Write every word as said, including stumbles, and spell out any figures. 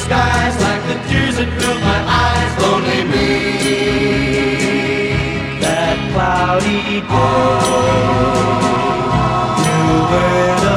skies like the tears that filled my eyes. Lonely me. That cloudy day knew where to